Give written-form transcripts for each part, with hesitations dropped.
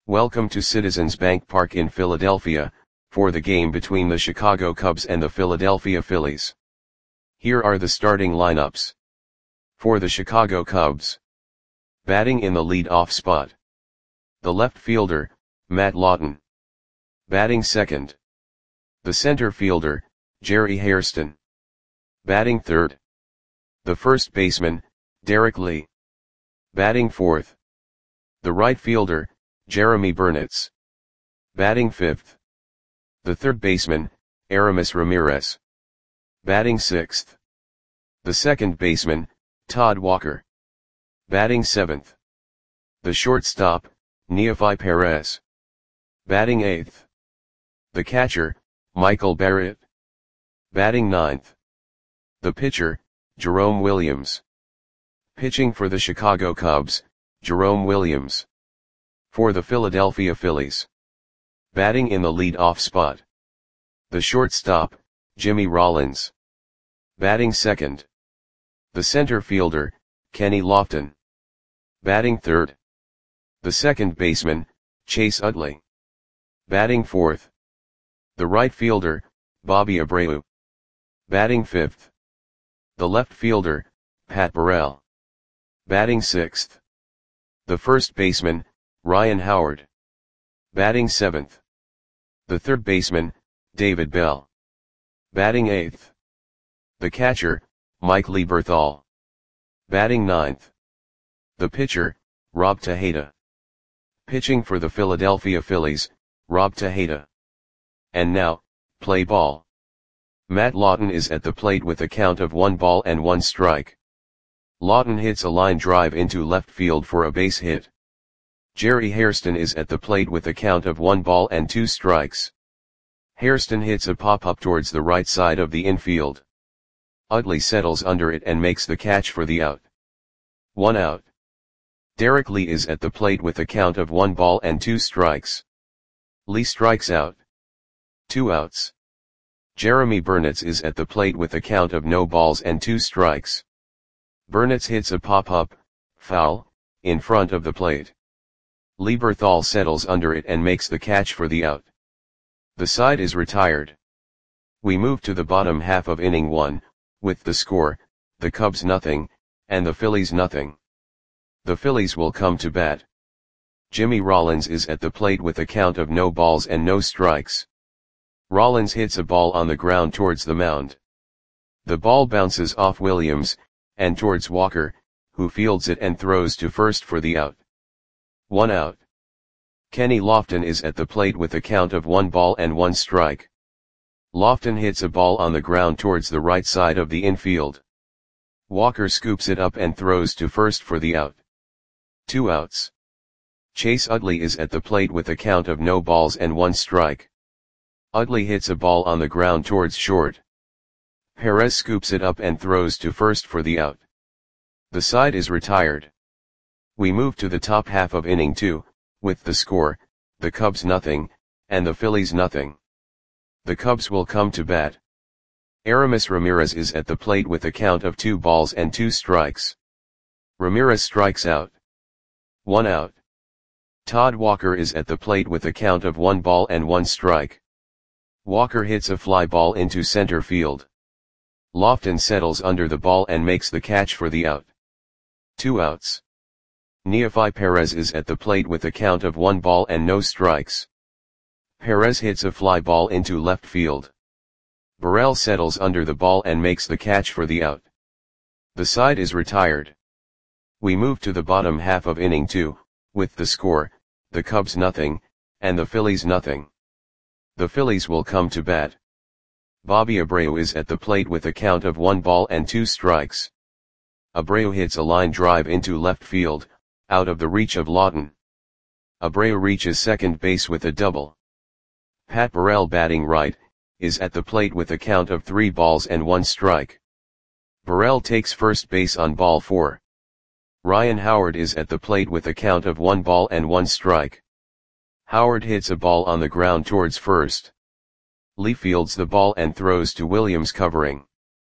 Welcome to Citizens Bank Park in Philadelphia, for the game between the Chicago Cubs and the Philadelphia Phillies. Here are the starting lineups. For the Chicago Cubs. Batting in the lead-off spot. The left fielder, Matt Lawton. Batting second. The center fielder, Jerry Hairston. Batting third. The first baseman, Derek Lee. Batting fourth. The right fielder, Jeremy Burnitz. Batting fifth. The third baseman, Aramis Ramirez. Batting sixth. The second baseman, Todd Walker. Batting seventh. The shortstop, Neofy Perez. Batting eighth. The catcher, Michael Barrett. Batting ninth. The pitcher, Jerome Williams. Pitching for the Chicago Cubs, Jerome Williams. For the Philadelphia Phillies. Batting in the lead-off spot. The shortstop, Jimmy Rollins. Batting second. The center fielder, Kenny Lofton. Batting third. The second baseman, Chase Utley. Batting fourth. The right fielder, Bobby Abreu. Batting fifth. The left fielder, Pat Burrell. Batting sixth. The first baseman, Ryan Howard. Batting seventh. The third baseman, David Bell. Batting eighth. The catcher, Mike Lieberthal. Batting ninth. The pitcher, Rob Tejada. Pitching for the Philadelphia Phillies, Rob Tejada. And now, play ball. Matt Lawton is at the plate with a count of 1-1 strike. Lawton hits a line drive into left field for a base hit. Jerry Hairston is at the plate with a count of 1-2 strikes. Hairston hits a pop-up towards the right side of the infield. Utley settles under it and makes the catch for the out. 1 out. Derek Lee is at the plate with a count of 1-2 strikes. Lee strikes out. 2 outs. Jeremy Burnitz is at the plate with a count of 0-2 strikes. Burnitz hits a pop-up, foul, in front of the plate. Lieberthal settles under it and makes the catch for the out. The side is retired. We move to the bottom half of inning 1, with the score, the Cubs nothing, and the Phillies nothing. The Phillies will come to bat. Jimmy Rollins is at the plate with a count of 0 strikes. Rollins hits a ball on the ground towards the mound. The ball bounces off Williams, and towards Walker, who fields it and throws to first for the out. 1 out. Kenny Lofton is at the plate with a count of 1-1 strike. Lofton hits a ball on the ground towards the right side of the infield. Walker scoops it up and throws to first for the out. 2 outs. Chase Utley is at the plate with a count of 0-1 strike. Utley hits a ball on the ground towards short. Perez scoops it up and throws to first for the out. The side is retired. We move to the top half of inning 2, with the score, the Cubs nothing, and the Phillies nothing. The Cubs will come to bat. Aramis Ramirez is at the plate with a count of 2-2 strikes. Ramirez strikes out. 1 out. Todd Walker is at the plate with a count of 1-1 strike. Walker hits a fly ball into center field. Lofton settles under the ball and makes the catch for the out. 2 outs. Neofy Perez is at the plate with a count of 1-0 strikes. Perez hits a fly ball into left field. Burrell settles under the ball and makes the catch for the out. The side is retired. We move to the bottom half of inning 2, with the score, the Cubs nothing, and the Phillies nothing. The Phillies will come to bat. Bobby Abreu is at the plate with a count of 1-2 strikes. Abreu hits a line drive into left field, out of the reach of Lawton. Abreu reaches second base with a double. Pat Burrell, batting right, is at the plate with a count of 3-1 strike. Burrell takes first base on ball 4. Ryan Howard is at the plate with a count of 1-1 strike. Howard hits a ball on the ground towards first. Lee fields the ball and throws to Williams, covering.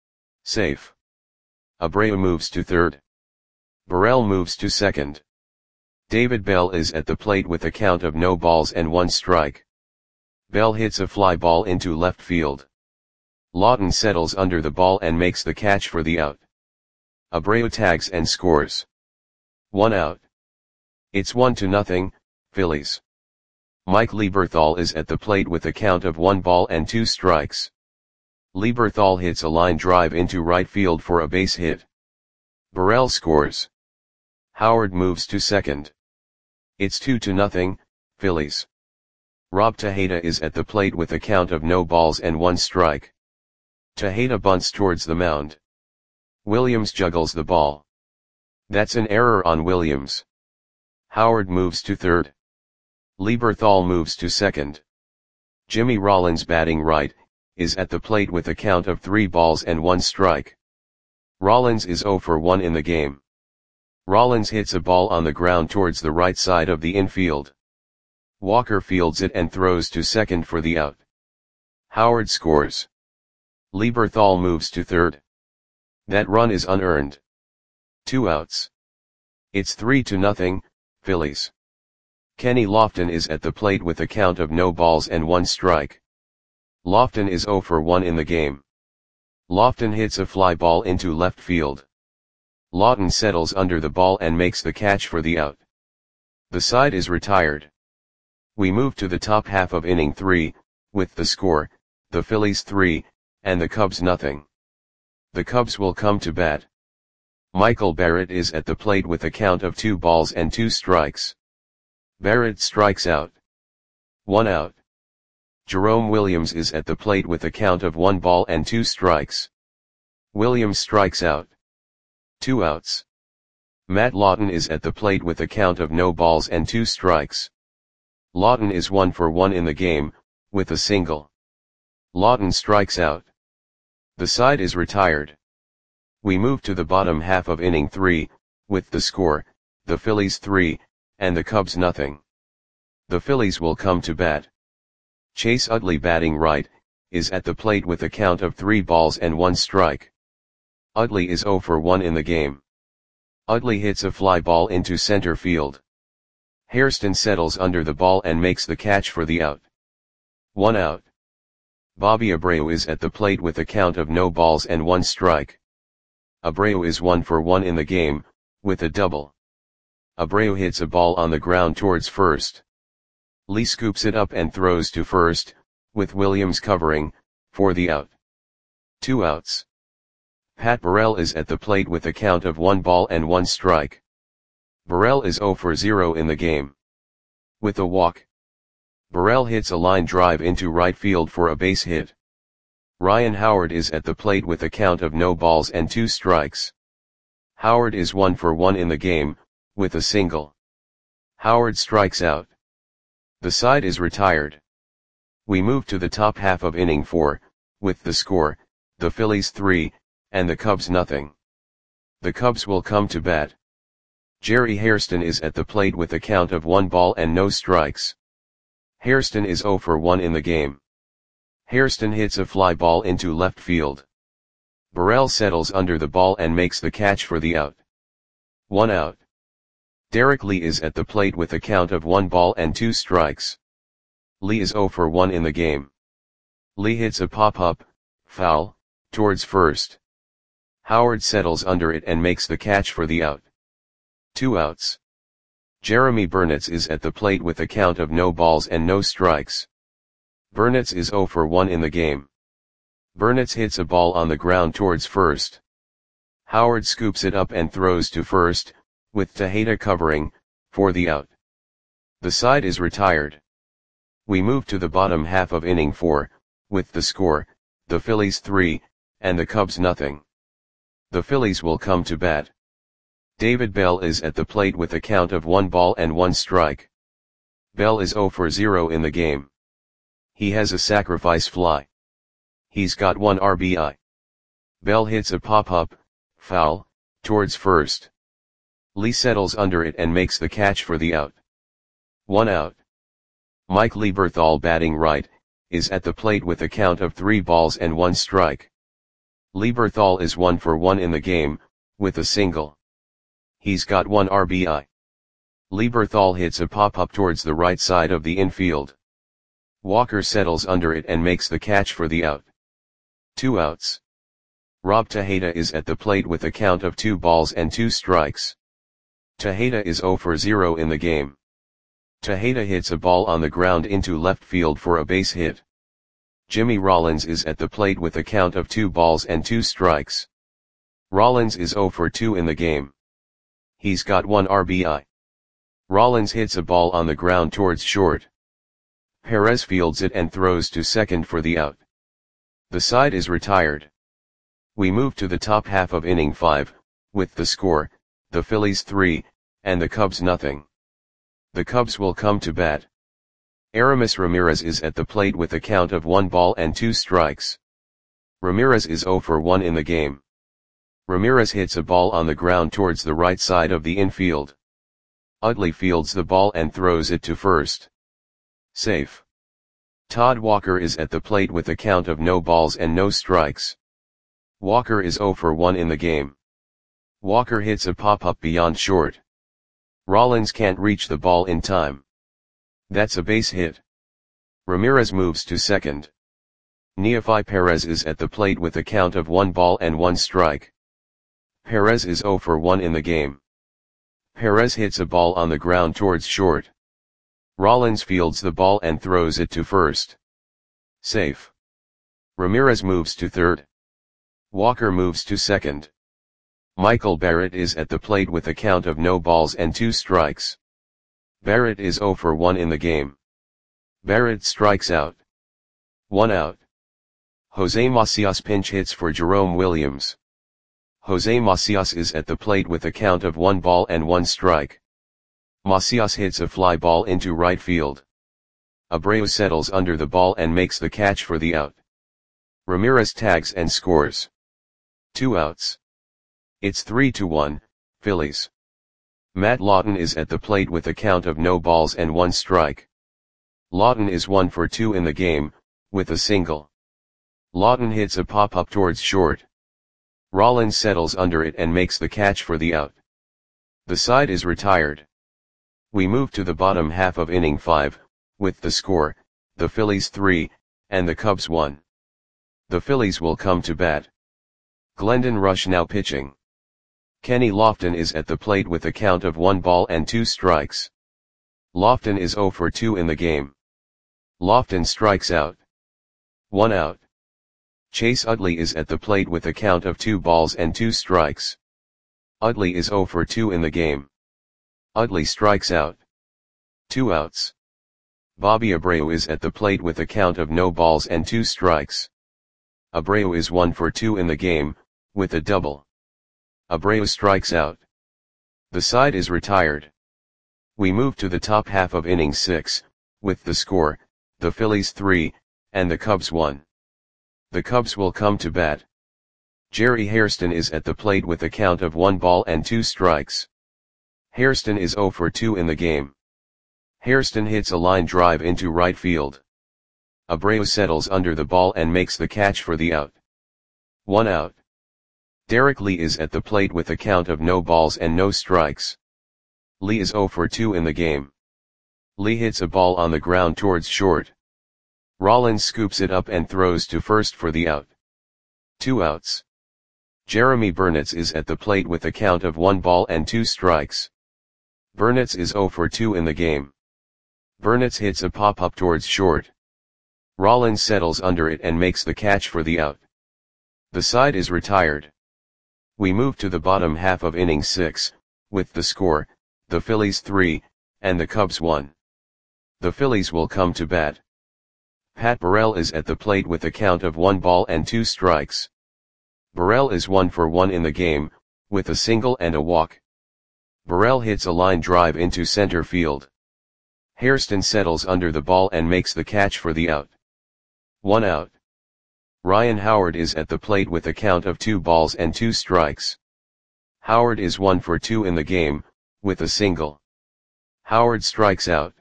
Safe. Abreu moves to third. Burrell moves to second. David Bell is at the plate with a count of no balls and 1 strike. Bell hits a fly ball into left field. Lawton settles under the ball and makes the catch for the out. Abreu tags and scores. 1 out. It's 1-0, Phillies. Mike Lieberthal is at the plate with a count of 1 ball and 2 strikes. Lieberthal hits a line drive into right field for a base hit. Burrell scores. Howard moves to second. It's 2-0, Phillies. Rob Tejeda is at the plate with a count of no balls and 1 strike. Tejeda bunts towards the mound. Williams juggles the ball. That's an error on Williams. Howard moves to third. Lieberthal moves to second. Jimmy Rollins, batting right, is at the plate with a count of 3 balls and 1 strike. Rollins is 0 for 1 in the game. Rollins hits a ball on the ground towards the right side of the infield. Walker fields it and throws to second for the out. Howard scores. Lieberthal moves to third. That run is unearned. 2 outs. It's 3-0, Phillies. Kenny Lofton is at the plate with a count of no balls and 1 strike. Lofton is 0 for 1 in the game. Lofton hits a fly ball into left field. Lawton settles under the ball and makes the catch for the out. The side is retired. We move to the top half of inning 3, with the score, the Phillies 3, and the Cubs nothing. The Cubs will come to bat. Michael Barrett is at the plate with a count of 2 balls and 2 strikes. Barrett strikes out. 1 out. Jerome Williams is at the plate with a count of 1 ball and 2 strikes. Williams strikes out. 2 outs. Matt Lawton is at the plate with a count of no balls and 2 strikes. Lawton is 1 for 1 in the game, with a single. Lawton strikes out. The side is retired. We move to the bottom half of inning 3, with the score, the Phillies 3, and the Cubs nothing. The Phillies will come to bat. Chase Utley, batting right, is at the plate with a count of 3 balls and 1 strike. Utley is 0 for 1 in the game. Utley hits a fly ball into center field. Hairston settles under the ball and makes the catch for the out. 1 out. Bobby Abreu is at the plate with a count of no balls and 1 strike. Abreu is 1 for 1 in the game, with a double. Abreu hits a ball on the ground towards first. Lee scoops it up and throws to first, with Williams covering, for the out. 2 outs. Pat Burrell is at the plate with a count of 1 ball and 1 strike. Burrell is 0 for 0 in the game. With a walk. Burrell hits a line drive into right field for a base hit. Ryan Howard is at the plate with a count of no balls and 2 strikes. Howard is 1 for 1 in the game, with a single. Howard strikes out. The side is retired. We move to the top half of inning 4, with the score, the Phillies 3, and the Cubs nothing. The Cubs will come to bat. Jerry Hairston is at the plate with a count of 1 ball and no strikes. Hairston is 0 for 1 in the game. Hairston hits a fly ball into left field. Burrell settles under the ball and makes the catch for the out. 1 out. Derek Lee is at the plate with a count of 1 ball and 2 strikes. Lee is 0 for 1 in the game. Lee hits a pop-up, foul, towards first. Howard settles under it and makes the catch for the out. 2 outs. Jeremy Burnitz is at the plate with a count of no balls and no strikes. Burnitz is 0 for 1 in the game. Burnitz hits a ball on the ground towards first. Howard scoops it up and throws to first, with Tejeda covering, for the out. The side is retired. We move to the bottom half of inning 4, with the score, the Phillies 3, and the Cubs nothing. The Phillies will come to bat. David Bell is at the plate with a count of 1 ball and 1 strike. Bell is 0 for 0 in the game. He has a sacrifice fly. He's got 1 RBI. Bell hits a pop-up, foul, towards first. Lee settles under it and makes the catch for the out. 1 out. Mike Lieberthal, batting right, is at the plate with a count of 3 balls and 1 strike. Lieberthal is 1 for 1 in the game, with a single. He's got 1 RBI. Lieberthal hits a pop-up towards the right side of the infield. Walker settles under it and makes the catch for the out. 2 outs. Rob Tejeda is at the plate with a count of 2 balls and 2 strikes. Tejeda is 0 for 0 in the game. Tejeda hits a ball on the ground into left field for a base hit. Jimmy Rollins is at the plate with a count of 2 balls and 2 strikes. Rollins is 0 for 2 in the game. He's got 1 RBI. Rollins hits a ball on the ground towards short. Perez fields it and throws to second for the out. The side is retired. We move to the top half of inning 5, with the score, the Phillies 3, and the Cubs nothing. The Cubs will come to bat. Aramis Ramirez is at the plate with a count of 1 ball and 2 strikes. Ramirez is 0 for 1 in the game. Ramirez hits a ball on the ground towards the right side of the infield. Utley fields the ball and throws it to first. Safe. Todd Walker is at the plate with a count of no balls and no strikes. Walker is 0 for 1 in the game. Walker hits a pop-up beyond short. Rollins can't reach the ball in time. That's a base hit. Ramirez moves to second. Neefi Perez is at the plate with a count of 1 ball and 1 strike. Perez is 0 for 1 in the game. Perez hits a ball on the ground towards short. Rollins fields the ball and throws it to first. Safe. Ramirez moves to third. Walker moves to second. Michael Barrett is at the plate with a count of no balls and 2 strikes. Barrett is 0 for 1 in the game. Barrett strikes out. 1 out. Jose Macias pinch hits for Jerome Williams. Jose Macias is at the plate with a count of 1 ball and 1 strike. Macias hits a fly ball into right field. Abreu settles under the ball and makes the catch for the out. Ramirez tags and scores. 2 outs. It's 3-1, Phillies. Matt Lawton is at the plate with a count of no balls and 1 strike. Lawton is 1 for 2 in the game, with a single. Lawton hits a pop-up towards short. Rollins settles under it and makes the catch for the out. The side is retired. We move to the bottom half of inning 5, with the score, the Phillies 3, and the Cubs 1. The Phillies will come to bat. Glendon Rush now pitching. Kenny Lofton is at the plate with a count of 1 ball and 2 strikes. Lofton is 0 for 2 in the game. Lofton strikes out. 1 out. Chase Utley is at the plate with a count of 2 balls and 2 strikes. Utley is 0 for 2 in the game. Utley strikes out. 2 outs. Bobby Abreu is at the plate with a count of no balls and 2 strikes. Abreu is 1 for 2 in the game, with a double. Abreu strikes out. The side is retired. We move to the top half of inning 6, with the score, the Phillies 3, and the Cubs 1. The Cubs will come to bat. Jerry Hairston is at the plate with a count of 1 ball and 2 strikes. Hairston is 0 for 2 in the game. Hairston hits a line drive into right field. Abreu settles under the ball and makes the catch for the out. 1 out. Derek Lee is at the plate with a count of no balls and no strikes. Lee is 0 for 2 in the game. Lee hits a ball on the ground towards short. Rollins scoops it up and throws to first for the out. 2 outs. Jeremy Burnitz is at the plate with a count of 1 ball and 2 strikes. Burnitz is 0 for 2 in the game. Burnitz hits a pop-up towards short. Rollins settles under it and makes the catch for the out. The side is retired. We move to the bottom half of inning 6, with the score, the Phillies 3, and the Cubs 1. The Phillies will come to bat. Pat Burrell is at the plate with a count of 1 ball and 2 strikes. Burrell is 1 for 1 in the game, with a single and a walk. Burrell hits a line drive into center field. Hairston settles under the ball and makes the catch for the out. 1 out. Ryan Howard is at the plate with a count of 2 balls and 2 strikes. Howard is 1 for 2 in the game, with a single. Howard strikes out.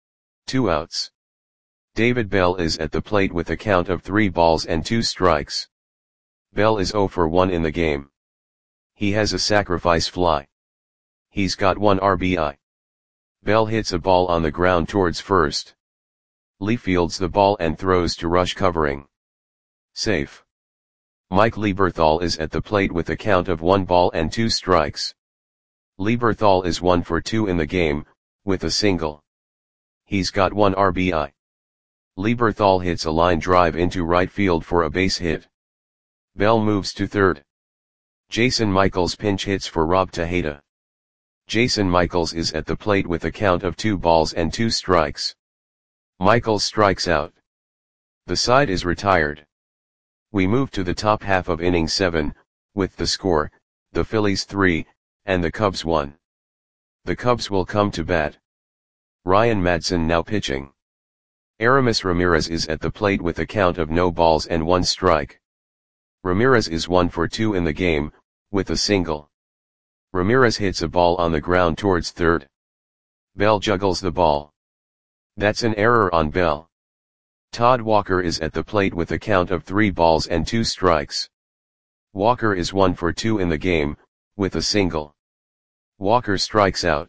2 outs. David Bell is at the plate with a count of 3 balls and 2 strikes. Bell is 0 for 1 in the game. He has a sacrifice fly. He's got 1 RBI. Bell hits a ball on the ground towards first. Lee fields the ball and throws to rush covering. Safe. Mike Lieberthal is at the plate with a count of 1 ball and 2 strikes. Lieberthal is 1 for 2 in the game, with a single. He's got 1 RBI. Lieberthal hits a line drive into right field for a base hit. Bell moves to third. Jason Michaels pinch hits for Rob Tejada. Jason Michaels is at the plate with a count of 2 balls and 2 strikes. Michaels strikes out. The side is retired. We move to the top half of inning 7, with the score, the Phillies 3, and the Cubs 1. The Cubs will come to bat. Ryan Madson now pitching. Aramis Ramirez is at the plate with a count of no balls and 1 strike. Ramirez is 1 for 2 in the game, with a single. Ramirez hits a ball on the ground towards third. Bell juggles the ball. That's an error on Bell. Todd Walker is at the plate with a count of 3 balls and 2 strikes. Walker is 1 for 2 in the game, with a single. Walker strikes out.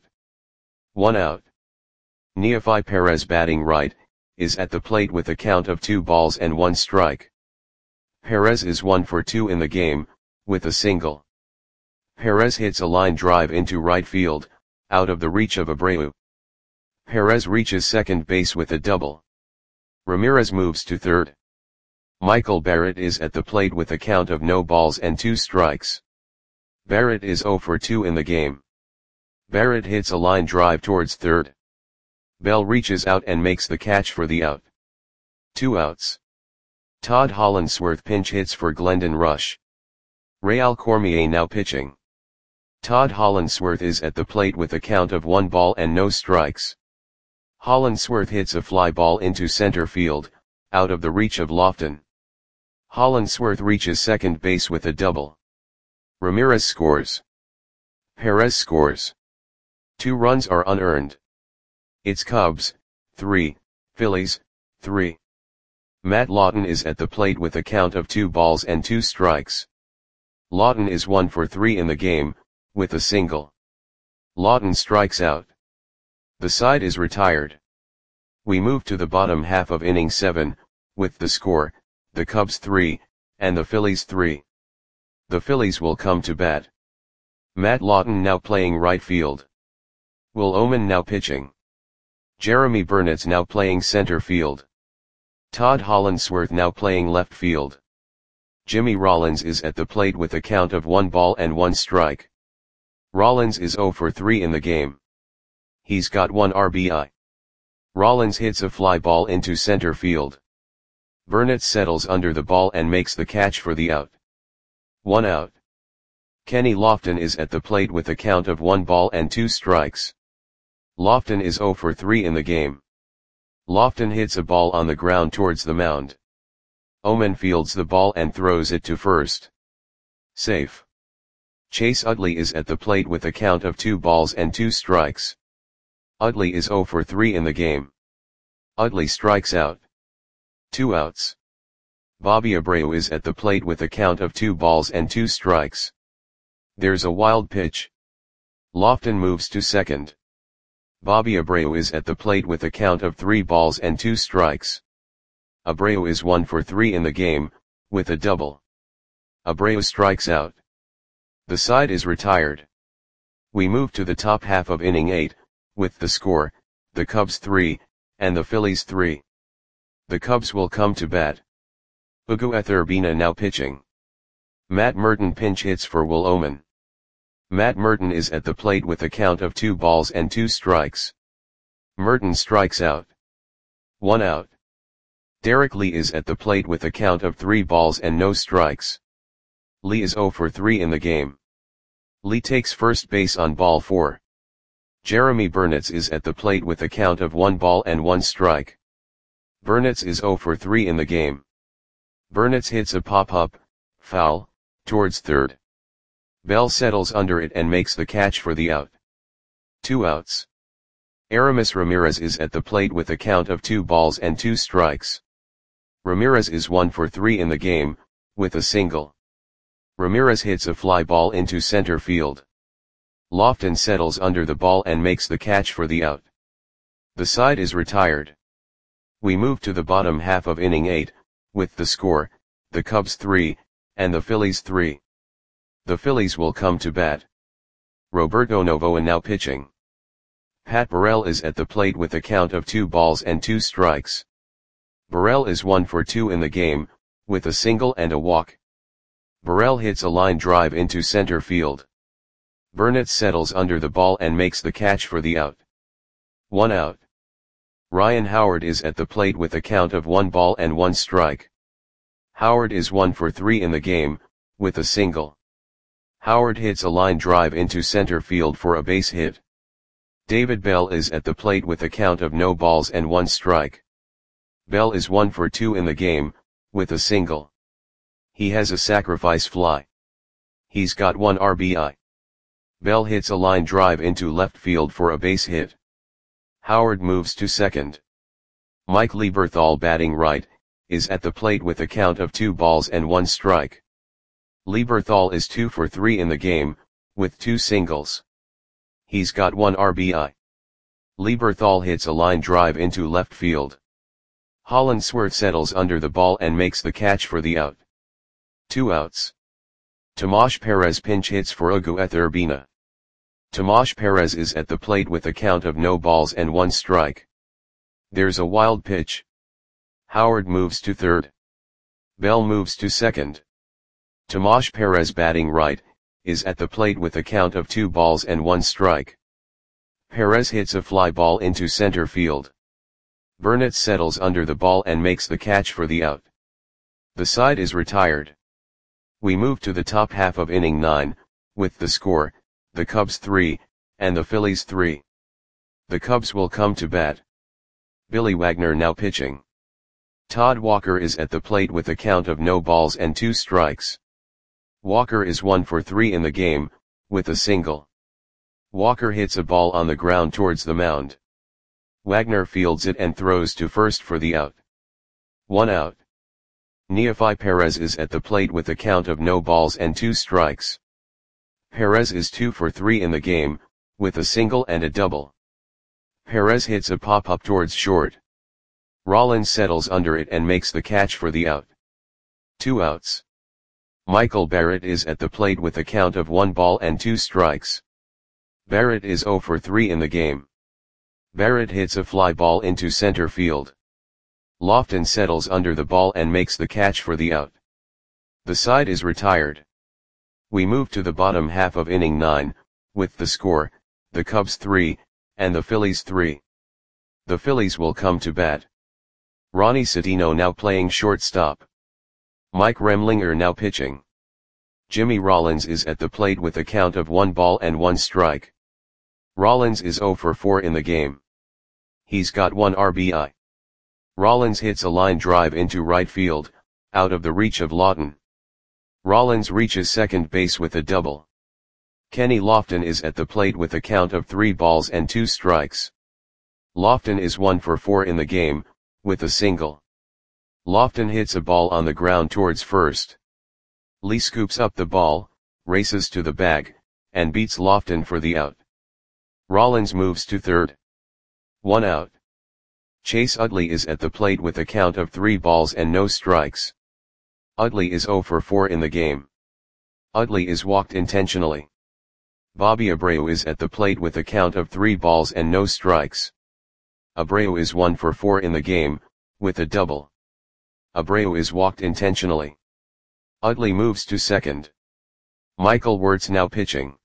1 out. Neefi Perez batting right, is at the plate with a count of 2 balls and 1 strike. Perez is 1 for 2 in the game, with a single. Perez hits a line drive into right field, out of the reach of Abreu. Perez reaches second base with a double. Ramirez moves to third. Michael Barrett is at the plate with a count of no balls and 2 strikes. Barrett is 0 for 2 in the game. Barrett hits a line drive towards third. Bell reaches out and makes the catch for the out. 2 outs. Todd Hollandsworth pinch hits for Glendon Rush. Real Cormier now pitching. Todd Hollandsworth is at the plate with a count of 1 ball and no strikes. Hollandsworth hits a fly ball into center field, out of the reach of Lofton. Hollandsworth reaches second base with a double. Ramirez scores. Perez scores. 2 runs are unearned. It's Cubs, 3, Phillies, 3. Matt Lawton is at the plate with a count of 2 balls and 2 strikes. Lawton is 1 for 3 in the game, with a single. Lawton strikes out. The side is retired. We move to the bottom half of inning 7, with the score, the Cubs 3, and the Phillies 3. The Phillies will come to bat. Matt Lawton now playing right field. Will Oman now pitching. Jeremy Burnett's now playing center field. Todd Hollandsworth now playing left field. Jimmy Rollins is at the plate with a count of 1 ball and 1 strike. Rollins is 0 for 3 in the game. He's got 1 RBI. Rollins hits a fly ball into center field. Burnett settles under the ball and makes the catch for the out. 1 out. Kenny Lofton is at the plate with a count of 1 ball and 2 strikes. Lofton is 0 for 3 in the game. Lofton hits a ball on the ground towards the mound. Oman fields the ball and throws it to first. Safe. Chase Utley is at the plate with a count of 2 balls and 2 strikes. Utley is 0 for 3 in the game. Utley strikes out. 2 outs. Bobby Abreu is at the plate with a count of 2 balls and 2 strikes. There's a wild pitch. Lofton moves to second. Bobby Abreu is at the plate with a count of 3 balls and 2 strikes. Abreu is 1 for 3 in the game, with a double. Abreu strikes out. The side is retired. We move to the top half of inning 8, with the score, the Cubs 3, and the Phillies 3. The Cubs will come to bat. Ugo Etherbina now pitching. Matt Merton pinch hits for Will Oman. Matt Merton is at the plate with a count of 2 balls and 2 strikes. Merton strikes out. 1 out. Derek Lee is at the plate with a count of 3 balls and no strikes. Lee is 0 for 3 in the game. Lee takes first base on ball 4. Jeremy Burnett is at the plate with a count of 1 ball and 1 strike. Burnett is 0 for 3 in the game. Burnett hits a pop-up, foul, towards third. Bell settles under it and makes the catch for the out. 2 outs. Aramis Ramirez is at the plate with a count of 2 balls and 2 strikes. Ramirez is 1 for 3 in the game, with a single. Ramirez hits a fly ball into center field. Lofton settles under the ball and makes the catch for the out. The side is retired. We move to the bottom half of inning 8, with the score, the Cubs 3, and the Phillies 3. The Phillies will come to bat. Roberto Novoa now pitching. Pat Burrell is at the plate with a count of 2 balls and 2 strikes. Burrell is 1 for 2 in the game, with a single and a walk. Burrell hits a line drive into center field. Burnett settles under the ball and makes the catch for the out. 1 out. Ryan Howard is at the plate with a count of 1 ball and 1 strike. Howard is 1 for 3 in the game, with a single. Howard hits a line drive into center field for a base hit. David Bell is at the plate with a count of no balls and 1 strike. Bell is 1 for 2 in the game, with a single. He has a sacrifice fly. He's got 1 RBI. Bell hits a line drive into left field for a base hit. Howard moves to second. Mike Lieberthal, batting right, is at the plate with a count of 2 balls and 1 strike. Lieberthal is 2 for 3 in the game, with 2 singles. He's got 1 RBI. Lieberthal hits a line drive into left field. Hollandsworth settles under the ball and makes the catch for the out. 2 outs. Tomas Perez pinch hits for Ugueth Urbina. Tomas Perez is at the plate with a count of no balls and 1 strike. There's a wild pitch. Howard moves to third. Bell moves to second. Tomas Perez, batting right, is at the plate with a count of 2 balls and 1 strike. Perez hits a fly ball into center field. Burnett settles under the ball and makes the catch for the out. The side is retired. We move to the top half of inning 9, with the score, the Cubs 3, and the Phillies 3. The Cubs will come to bat. Billy Wagner now pitching. Todd Walker is at the plate with a count of no balls and 2 strikes. Walker is 1 for 3 in the game, with a single. Walker hits a ball on the ground towards the mound. Wagner fields it and throws to first for the out. 1 out. Neefi Perez is at the plate with a count of no balls and 2 strikes. Perez is 2 for 3 in the game, with a single and a double. Perez hits a pop-up towards short. Rollins settles under it and makes the catch for the out. 2 outs. Michael Barrett is at the plate with a count of 1 ball and 2 strikes. Barrett is 0 for 3 in the game. Barrett hits a fly ball into center field. Lofton settles under the ball and makes the catch for the out. The side is retired. We move to the bottom half of inning 9, with the score, the Cubs 3, and the Phillies 3. The Phillies will come to bat. Ronnie Citino now playing shortstop. Mike Remlinger now pitching. Jimmy Rollins is at the plate with a count of 1 ball and 1 strike. Rollins is 0 for 4 in the game. He's got 1 RBI. Rollins hits a line drive into right field, out of the reach of Lawton. Rollins reaches second base with a double. Kenny Lofton is at the plate with a count of 3 balls and 2 strikes. Lofton is 1 for 4 in the game, with a single. Lofton hits a ball on the ground towards first. Lee scoops up the ball, races to the bag, and beats Lofton for the out. Rollins moves to third. 1 out. Chase Utley is at the plate with a count of 3 balls and no strikes. Utley is 0 for 4 in the game. Utley is walked intentionally. Bobby Abreu is at the plate with a count of 3 balls and no strikes. Abreu is 1 for 4 in the game, with a double. Abreu is walked intentionally. Utley moves to second. Michael Wirtz now pitching.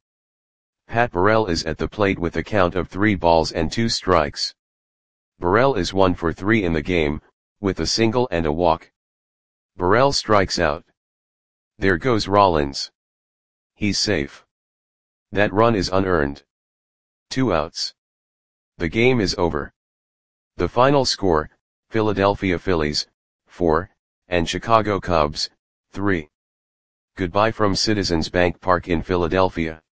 Pat Burrell is at the plate with a count of 3 balls and 2 strikes. Burrell is 1 for 3 in the game, with a single and a walk. Burrell strikes out. There goes Rollins. He's safe. That run is unearned. 2 outs. The game is over. The final score, Philadelphia Phillies, 4, and Chicago Cubs, 3. Goodbye from Citizens Bank Park in Philadelphia.